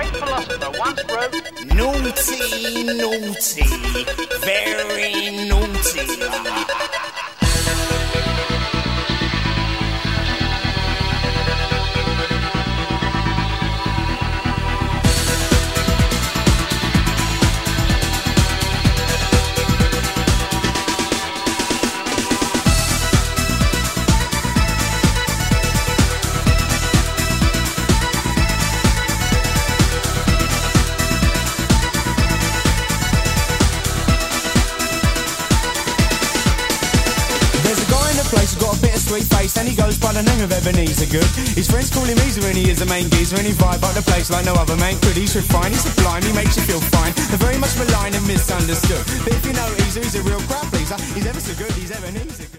great philosopher once wrote, naughty, naughty, very naughty. He's got a bit of sweet face and he goes by the name of Ebenezer Good. His friends call him Easer and he is the main geezer, and he vibe up the place like no other man could. He's refined, he's sublime, he makes you feel fine. They're very much maligned and misunderstood, but if you know Easer, he's a real crowd pleaser. He's ever so good, he's Ebenezer Good.